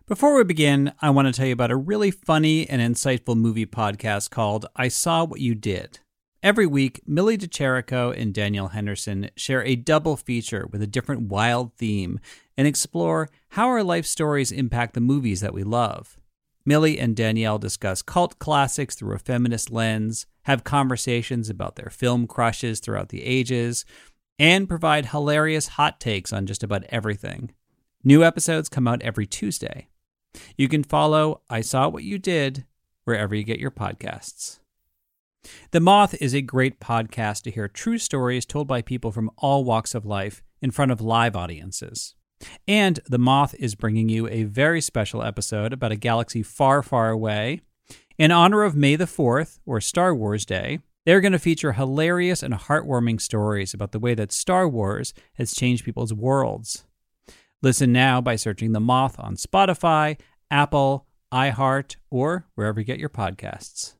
Before we begin, I want to tell you about a really funny and insightful movie podcast called I Saw What You Did. Every week, Millie DeCherico and Danielle Henderson share a double feature with a different wild theme and explore how our life stories impact the movies that we love. Millie and Danielle discuss cult classics through a feminist lens, have conversations about their film crushes throughout the ages, and provide hilarious hot takes on just about everything. New episodes come out every Tuesday. You can follow I Saw What You Did wherever you get your podcasts. The Moth is a great podcast to hear true stories told by people from all walks of life in front of live audiences. And The Moth is bringing you a very special episode about a galaxy far, far away. In honor of May the 4th, or Star Wars Day, they're going to feature hilarious and heartwarming stories about the way that Star Wars has changed people's worlds. Listen now by searching The Moth on Spotify, Apple, iHeart, or wherever you get your podcasts.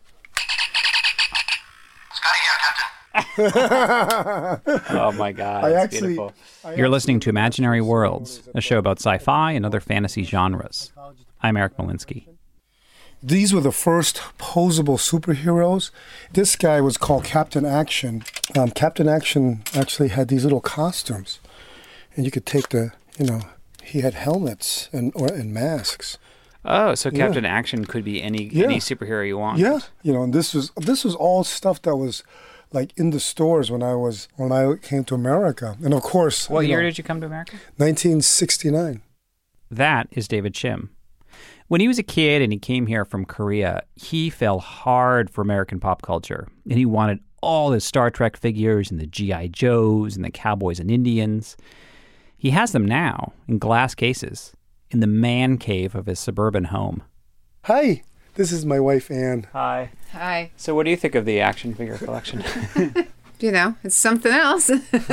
Oh my God, it's beautiful. You're listening to Imaginary Worlds, a show about sci-fi and other fantasy genres. I'm Eric Molinsky. These were the first posable superheroes. This guy was called Captain Action. Captain Action actually had these little costumes, and you could take he had helmets and masks. Oh, so Captain Action could be any superhero you want. Yeah, and this was all stuff that was like in the stores when I came to America. And of course, what year did you come to America? 1969. That is David Shim. When he was a kid and he came here from Korea, he fell hard for American pop culture, and he wanted all the Star Trek figures and the G.I. Joes and the Cowboys and Indians. He has them now in glass cases in the man cave of his suburban home. Hi, this is my wife, Ann. Hi. Hi. So what do you think of the action figure collection? It's something else.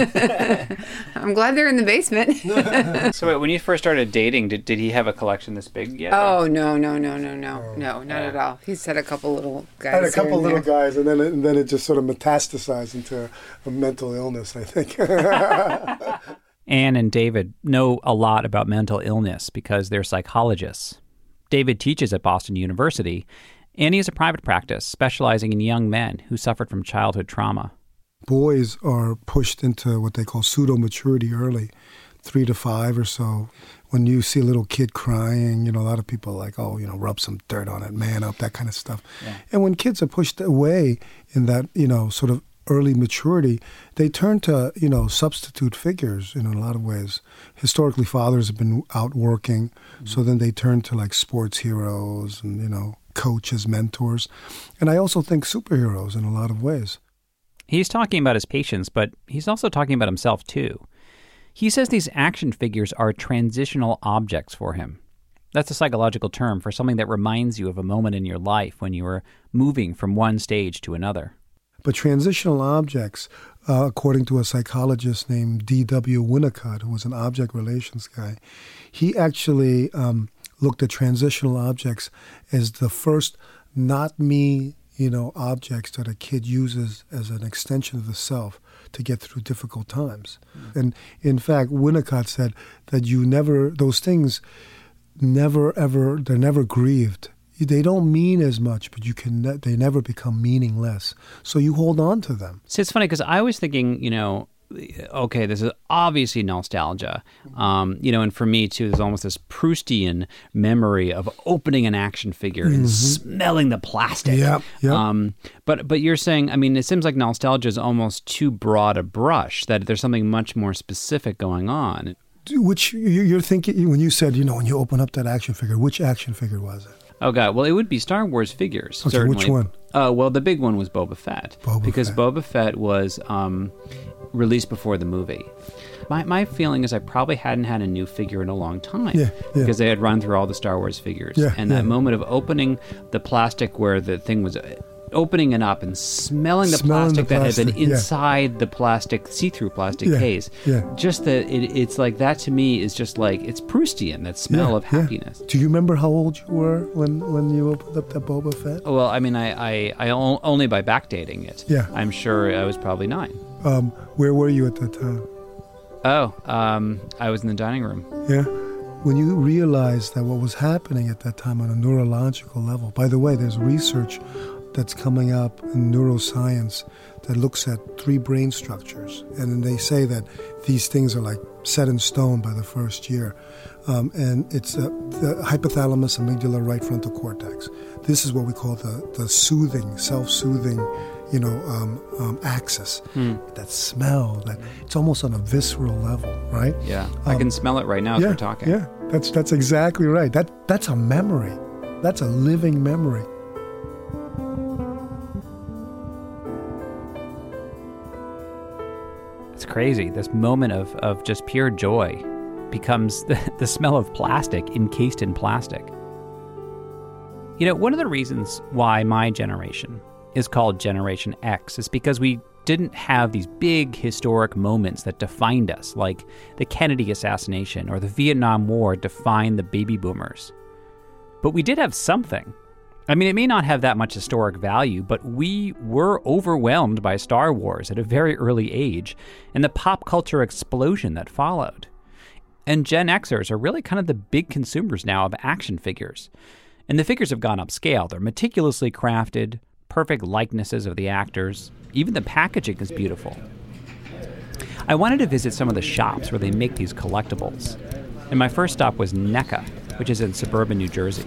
I'm glad they're in the basement. So wait, when you first started dating, did he have a collection this big yet? Oh, no, not at all. He's had a couple little guys. Had a couple little guys, and then it just sort of metastasized into a mental illness, I think. Anne and David know a lot about mental illness because they're psychologists. David teaches at Boston University, and he has a private practice specializing in young men who suffered from childhood trauma. Boys are pushed into what they call pseudo-maturity early, 3 to 5 or so. When you see a little kid crying, a lot of people are like, rub some dirt on it, man up, that kind of stuff. Yeah. And when kids are pushed away in that, sort of early maturity, they turn to, substitute figures in a lot of ways. Historically, fathers have been out working, so then they turn to like sports heroes and, coaches, mentors. And I also think superheroes in a lot of ways. He's talking about his patients, but he's also talking about himself too. He says these action figures are transitional objects for him. That's a psychological term for something that reminds you of a moment in your life when you were moving from one stage to another. But transitional objects, according to a psychologist named D.W. Winnicott, who was an object relations guy, he actually looked at transitional objects as the first not me, objects that a kid uses as an extension of the self to get through difficult times. And in fact, Winnicott said that those things they're never grieved. They don't mean as much, but they never become meaningless. So you hold on to them. See, it's funny because I was thinking, okay, this is obviously nostalgia. And for me too, there's almost this Proustian memory of opening an action figure and smelling the plastic. Yep. But you're saying, it seems like nostalgia is almost too broad a brush, that there's something much more specific going on. Which you're thinking, when you said, when you open up that action figure, which action figure was it? Oh, God. Well, it would be Star Wars figures, okay, certainly. Which one? Well, the big one was Boba Fett. Boba Fett was released before the movie. My feeling is I probably hadn't had a new figure in a long time because they had run through all the Star Wars figures. And that moment of opening the plastic where the thing was opening it up and smelling the plastic that had been inside the plastic, see-through plastic case. Just that it's like that to me is just like, it's Proustian, that smell of happiness. Do you remember how old you were when you opened up that Boba Fett? Well, I only by backdating it. I'm sure I was probably 9. Where were you at that time? I was in the dining room. Yeah. when you realize that what was happening at that time on a neurological level, by the way, there's research that's coming up in neuroscience that looks at 3 brain structures. And they say that these things are like set in stone by the first year. And it's the hypothalamus, amygdala, right frontal cortex. This is what we call the soothing, self-soothing, axis. That smell, that it's almost on a visceral level, right? Yeah, I can smell it right now as we're talking. Yeah, that's exactly right. That's a memory. That's a living memory. It's crazy. This moment of just pure joy becomes the smell of plastic encased in plastic. One of the reasons why my generation is called Generation X is because we didn't have these big historic moments that defined us, like the Kennedy assassination or the Vietnam War defined the baby boomers. But we did have something. I mean, it may not have that much historic value, but we were overwhelmed by Star Wars at a very early age and the pop culture explosion that followed. And Gen Xers are really kind of the big consumers now of action figures. And the figures have gone upscale. They're meticulously crafted, perfect likenesses of the actors. Even the packaging is beautiful. I wanted to visit some of the shops where they make these collectibles. And my first stop was NECA, which is in suburban New Jersey.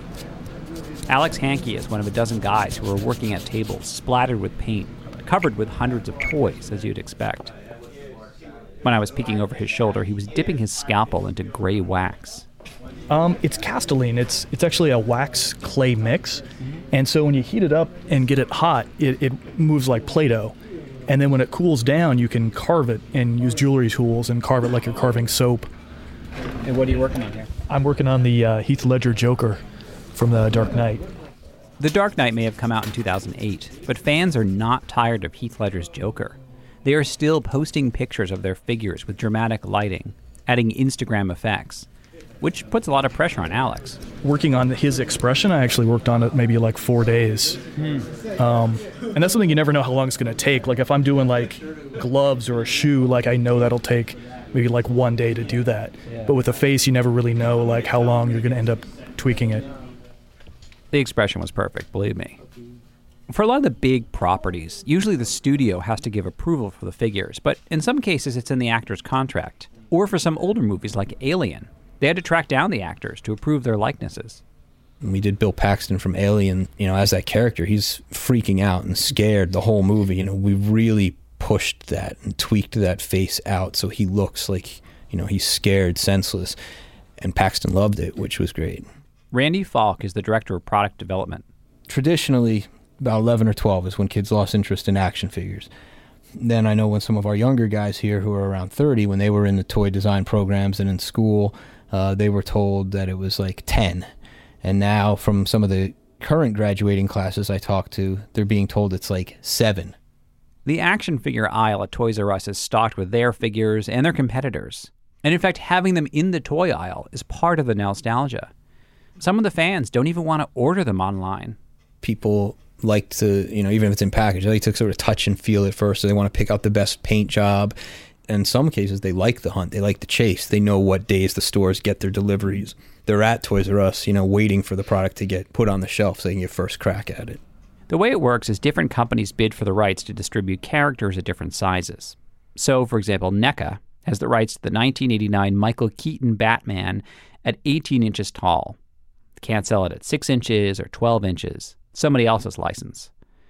Alex Hankey is one of a dozen guys who are working at tables splattered with paint, covered with hundreds of toys, as you'd expect. When I was peeking over his shoulder, he was dipping his scalpel into gray wax. It's Castelline. It's actually a wax clay mix. And so when you heat it up and get it hot, it moves like Play-Doh. And then when it cools down, you can carve it and use jewelry tools and carve it like you're carving soap. And what are you working on here? I'm working on the Heath Ledger Joker from The Dark Knight. The Dark Knight may have come out in 2008, but fans are not tired of Heath Ledger's Joker. They are still posting pictures of their figures with dramatic lighting, adding Instagram effects, which puts a lot of pressure on Alex. Working on his expression, I actually worked on it maybe like 4 days. And that's something you never know how long it's going to take. Like if I'm doing like gloves or a shoe, like I know that'll take maybe like 1 day to do that. Yeah. But with a face, you never really know like how long you're going to end up tweaking it. The expression was perfect, believe me. For a lot of the big properties, usually the studio has to give approval for the figures, but in some cases it's in the actor's contract. Or for some older movies like Alien, they had to track down the actors to approve their likenesses. We did Bill Paxton from Alien, as that character, he's freaking out and scared the whole movie. We really pushed that and tweaked that face out so he looks like, he's scared, senseless. And Paxton loved it, which was great. Randy Falk is the director of product development. Traditionally, about 11 or 12 is when kids lost interest in action figures. Then I know when some of our younger guys here who are around 30, when they were in the toy design programs and in school, they were told that it was like 10. And now from some of the current graduating classes I talk to, they're being told it's like 7. The action figure aisle at Toys R Us is stocked with their figures and their competitors. And in fact, having them in the toy aisle is part of the nostalgia. Some of the fans don't even want to order them online. People like to, even if it's in package, they like to sort of touch and feel it first. So they want to pick out the best paint job. In some cases, they like the hunt. They like the chase. They know what days the stores get their deliveries. They're at Toys R Us, waiting for the product to get put on the shelf so they can get first crack at it. The way it works is different companies bid for the rights to distribute characters at different sizes. So, for example, NECA has the rights to the 1989 Michael Keaton Batman at 18 inches tall. They can't sell it at 6 inches or 12 inches. Somebody else's license.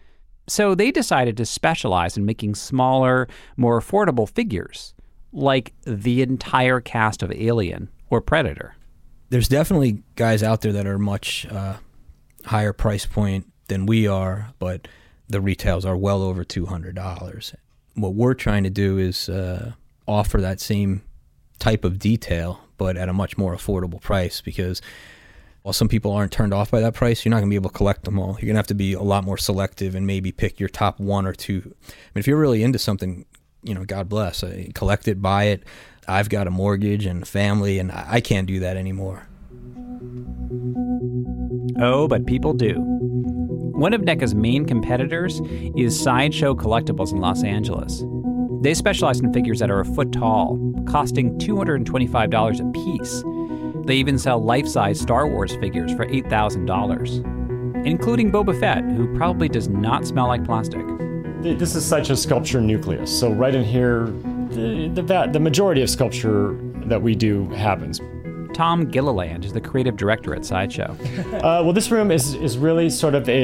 So they decided to specialize in making smaller, more affordable figures, like the entire cast of Alien or Predator. There's definitely guys out there that are much higher price point than we are, but the retails are well over $200. What we're trying to do is offer that same type of detail, but at a much more affordable price, because while some people aren't turned off by that price, you're not going to be able to collect them all. You're going to have to be a lot more selective and maybe pick your top 1 or 2. I mean, if you're really into something, God bless. Collect it, buy it. I've got a mortgage and a family, and I can't do that anymore. Oh, but people do. One of NECA's main competitors is Sideshow Collectibles in Los Angeles. They specialize in figures that are a foot tall, costing $225 a piece. They even sell life-size Star Wars figures for $8,000, including Boba Fett, who probably does not smell like plastic. This is Sideshow Sculpture Nucleus. So right in here, the majority of sculpture that we do happens. Tom Gilliland is the creative director at Sideshow. Well, this room is really sort of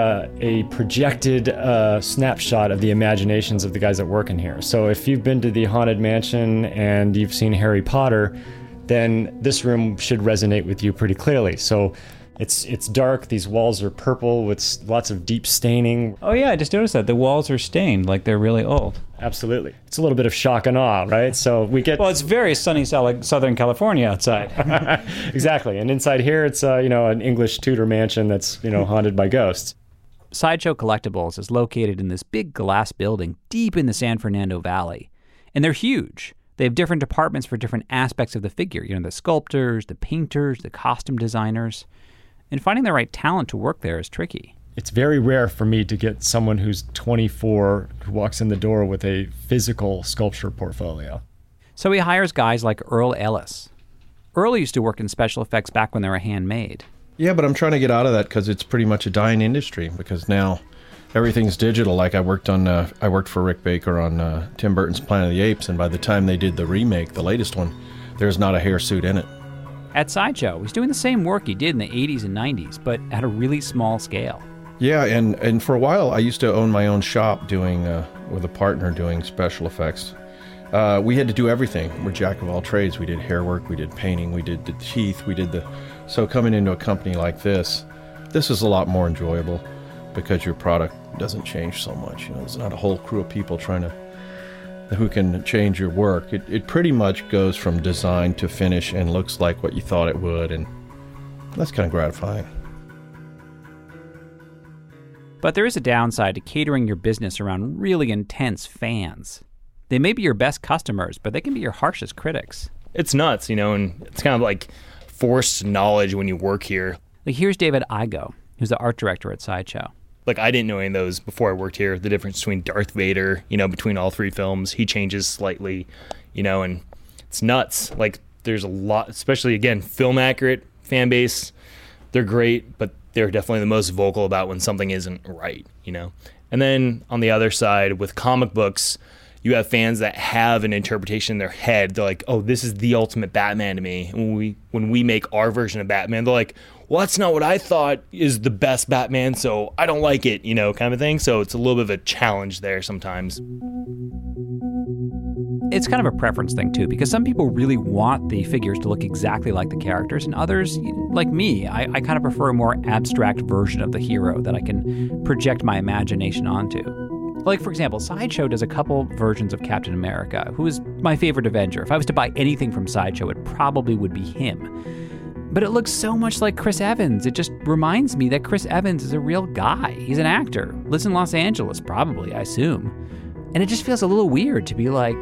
a projected snapshot of the imaginations of the guys that work in here. So if you've been to the Haunted Mansion and you've seen Harry Potter, then this room should resonate with you pretty clearly. So it's dark. These walls are purple with lots of deep staining. Oh yeah, I just noticed that. The walls are stained like they're really old. Absolutely. It's a little bit of shock and awe, right? So we get... Well, it's very sunny Southern California outside. Exactly. And inside here, it's an English Tudor mansion that's haunted by ghosts. Sideshow Collectibles is located in this big glass building deep in the San Fernando Valley. And they're huge. They have different departments for different aspects of the figure. The sculptors, the painters, the costume designers. And finding the right talent to work there is tricky. It's very rare for me to get someone who's 24 who walks in the door with a physical sculpture portfolio. So he hires guys like Earl Ellis. Earl used to work in special effects back when they were handmade. Yeah, but I'm trying to get out of that because it's pretty much a dying industry, because now everything's digital. Like I worked for Rick Baker on Tim Burton's Planet of the Apes, and by the time they did the remake, the latest one, there's not a hair suit in it. At Sideshow, he's doing the same work he did in the 80s and 90s, but at a really small scale. Yeah, and for a while, I used to own my own shop doing, with a partner, doing special effects. We had to do everything. We're jack of all trades. We did hair work, we did painting, we did the teeth, So coming into a company like this is a lot more enjoyable because your product doesn't change so much. There's not a whole crew of people who can change your work. It pretty much goes from design to finish and looks like what you thought it would, and that's kind of gratifying. But there is a downside to catering your business around really intense fans. They may be your best customers, but they can be your harshest critics. It's nuts, and it's kind of like forced knowledge when you work here. Like here's David Igo, who's the art director at Sideshow. Like I didn't know any of those before I worked here. The difference between Darth Vader, between all three films, he changes slightly, and it's nuts. Like there's a lot, especially again, film accurate fan base. They're great, but they're definitely the most vocal about when something isn't right, And then on the other side with comic books, you have fans that have an interpretation in their head. They're like, oh, this is the ultimate Batman to me. And when we make our version of Batman, they're like, well, that's not what I thought is the best Batman, so I don't like it, kind of thing. So it's a little bit of a challenge there sometimes. It's kind of a preference thing, too, because some people really want the figures to look exactly like the characters, and others, like me, I kind of prefer a more abstract version of the hero that I can project my imagination onto. Like, for example, Sideshow does a couple versions of Captain America, who is my favorite Avenger. If I was to buy anything from Sideshow, it probably would be him. But it looks so much like Chris Evans. It just reminds me that Chris Evans is a real guy. He's an actor. Lives in Los Angeles, probably, I assume. And it just feels a little weird to be like,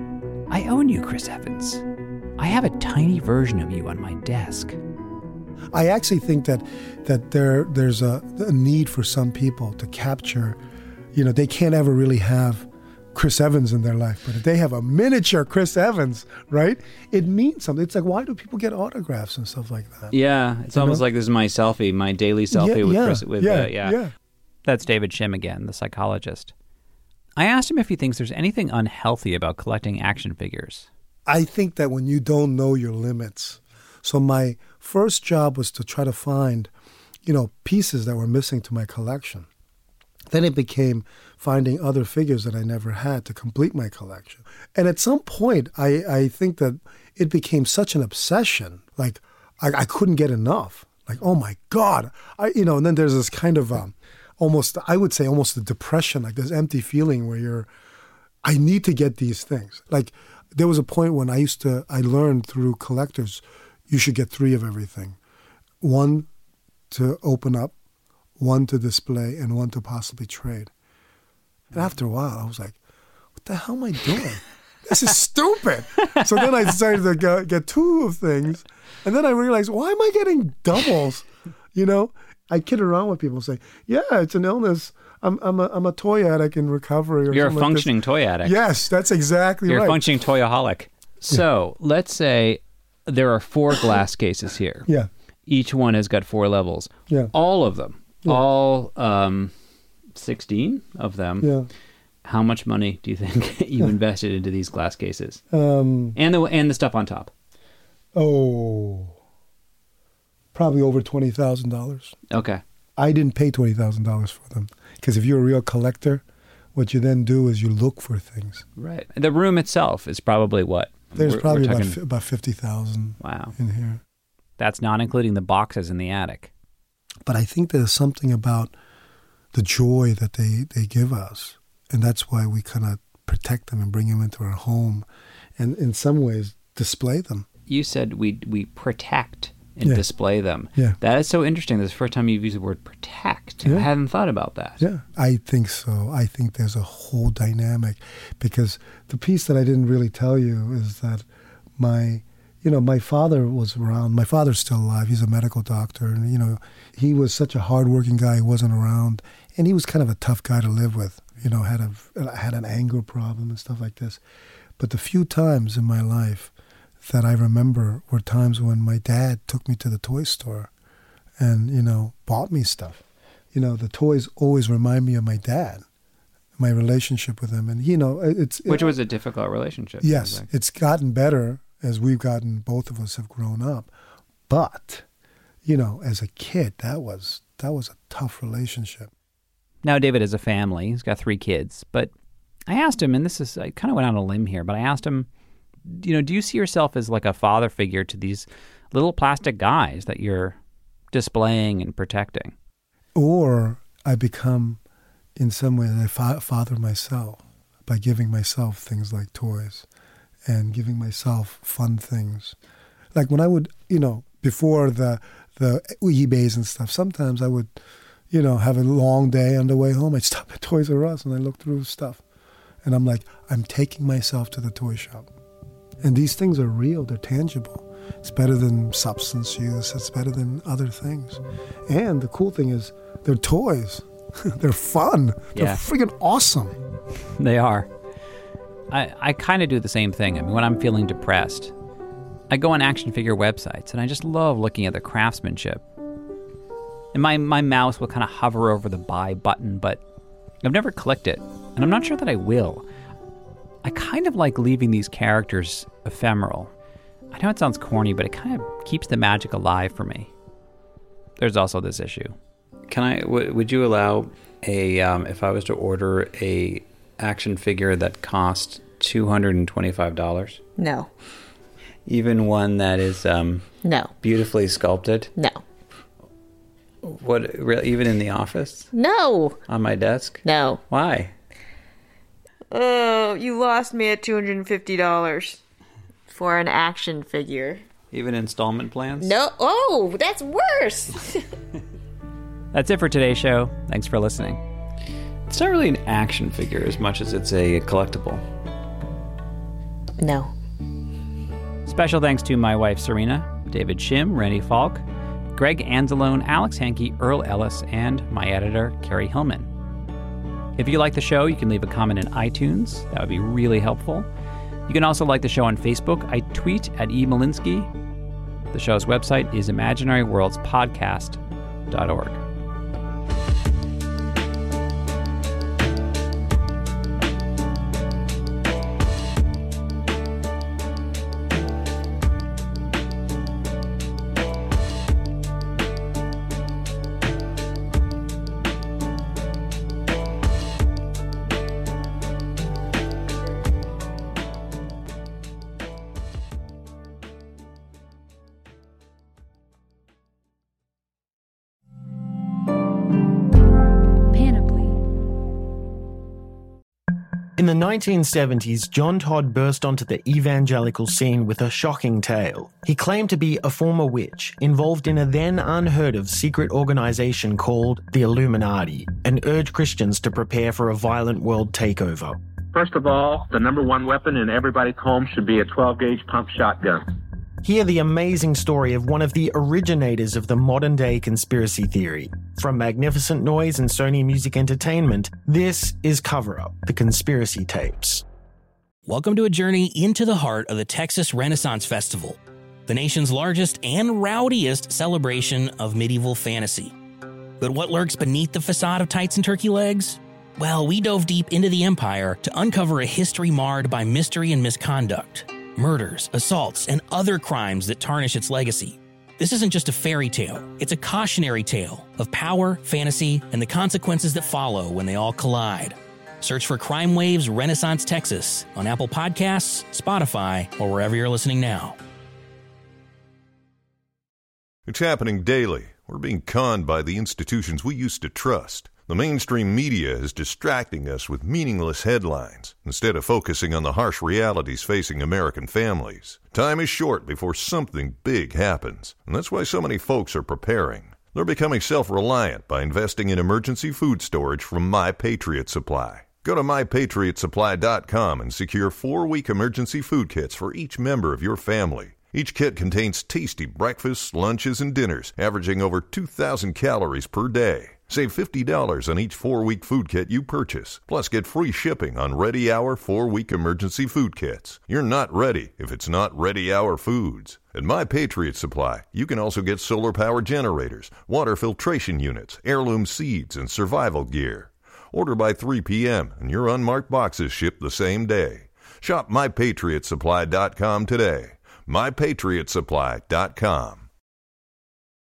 I own you, Chris Evans. I have a tiny version of you on my desk. I actually think that there's a need for some people to capture, they can't ever really have Chris Evans in their life, but if they have a miniature Chris Evans, right, it means something. It's like, why do people get autographs and stuff like that? Yeah, it's almost like this is my selfie, my daily selfie with Chris. Yeah. That's David Shim again, the psychologist. I asked him if he thinks there's anything unhealthy about collecting action figures. I think that when you don't know your limits. So my first job was to try to find, pieces that were missing to my collection. Then it became finding other figures that I never had to complete my collection. And at some point, I think that it became such an obsession. Like, I couldn't get enough. Like, oh my God. And then there's this kind of almost a depression, like this empty feeling where I need to get these things. Like, there was a point when I learned through collectors, you should get 3 of everything. 1 to open up, 1 to display, and 1 to possibly trade. And after a while, I was like, what the hell am I doing? This is stupid. So then I decided to get 2 of things. And then I realized, why am I getting doubles? I kid around with people and say, yeah, it's an illness. I'm a toy addict in recovery. Or You're a functioning toy addict. Yes, that's exactly right. You're a functioning toyaholic. So let's say there are 4 glass cases here. Yeah. Each one has got 4 levels. Yeah. All of them. Yeah. All 16 of them. Yeah. How much money do you think you invested into these glass cases? And the stuff on top? Probably over $20,000. Okay. I didn't pay $20,000 for them, because if you're a real collector, what you then do is you look for things. Right. The room itself is probably what? There's probably about 50,000 wow. in here. That's not including the boxes in the attic. But I think there's something about the joy that they give us, and that's why we kind of protect them and bring them into our home, and in some ways display them. You said we protect and display them. Yeah. That is so interesting. This is the first time you've used the word protect. Yeah. I hadn't thought about that. Yeah, I think so. I think there's a whole dynamic, because the piece that I didn't really tell you is that my father was around. My father's still alive. He's a medical doctor. And, he was such a hardworking guy. He wasn't around. And he was kind of a tough guy to live with. Had an anger problem and stuff like this. But the few times in my life that I remember were times when my dad took me to the toy store and, bought me stuff. The toys always remind me of my dad, my relationship with him. And, Which was a difficult relationship. Yes, it's gotten better as both of us have grown up. But, as a kid, that was a tough relationship. Now David has a family. He's got 3 kids. But I asked him, and I kind of went on a limb here, but I asked him, do you see yourself as like a father figure to these little plastic guys that you're displaying and protecting? Or I become, in some way, a father myself by giving myself things like toys and giving myself fun things. Like when I would, before the eBays and stuff, sometimes I would, have a long day on the way home. I'd stop at Toys R Us and I look through stuff. And I'm like, I'm taking myself to the toy shop. And these things are real. They're tangible. It's better than substance use. It's better than other things. And the cool thing is they're toys. They're fun. They're freaking awesome. They are. I kind of do the same thing. I mean, when I'm feeling depressed, I go on action figure websites, and I just love looking at the craftsmanship. And my mouse will kind of hover over the buy button, but I've never clicked it, and I'm not sure that I will. I kind of like leaving these characters ephemeral. I know it sounds corny, but it kind of keeps the magic alive for me. There's also this issue. Would you allow if I was to order a action figure that cost $225? No. Even one that is no, beautifully sculpted? No. What? Even in the office? No. On my desk? No. Why? Oh, you lost me at $250 for an action figure. Even installment plans? No. Oh, that's worse. That's it for today's show. Thanks for listening. It's not really an action figure as much as it's a collectible. No. Special thanks to my wife, Serena, David Shim, Randy Falk, Greg Anzalone, Alex Hankey, Earl Ellis, and my editor, Carrie Hillman. If you like the show, you can leave a comment in iTunes. That would be really helpful. You can also like the show on Facebook. I tweet at E. Malinsky. The show's website is imaginaryworldspodcast.org. In the 1970s, John Todd burst onto the evangelical scene with a shocking tale. He claimed to be a former witch, involved in a then unheard-of secret organization called the Illuminati, and urged Christians to prepare for a violent world takeover. First of all, the number one weapon in everybody's home should be a 12-gauge pump shotgun. Hear the amazing story of one of the originators of the modern-day conspiracy theory. From Magnificent Noise and Sony Music Entertainment, this is Cover Up, the Conspiracy Tapes. Welcome to a journey into the heart of the Texas Renaissance Festival. The the nation's largest and rowdiest celebration of medieval fantasy. But what lurks beneath the facade of tights and turkey legs? Well, we dove deep into the Empire to uncover a history marred by mystery and misconduct, murders, assaults, and other crimes that tarnish its legacy. This isn't just a fairy tale, it's a cautionary tale of power, fantasy, and the consequences that follow when they all collide. Search for Crime Waves Renaissance Texas on Apple Podcasts, Spotify, or wherever you're listening now. It's happening daily. We're being conned by the institutions we used to trust. The mainstream media is distracting us with meaningless headlines instead of focusing on the harsh realities facing American families. Time is short before something big happens, and that's why so many folks are preparing. They're becoming self-reliant by investing in emergency food storage from My Patriot Supply. Go to MyPatriotSupply.com and secure 4-week emergency food kits for each member of your family. Each kit contains tasty breakfasts, lunches, and dinners, averaging over 2,000 calories per day. Save $50 on each 4-week food kit you purchase. Plus, get free shipping on Ready Hour 4-week emergency food kits. You're not ready if it's not Ready Hour Foods. At My Patriot Supply, you can also get solar power generators, water filtration units, heirloom seeds, and survival gear. Order by 3 p.m. and your unmarked boxes ship the same day. Shop MyPatriotSupply.com today. MyPatriotSupply.com.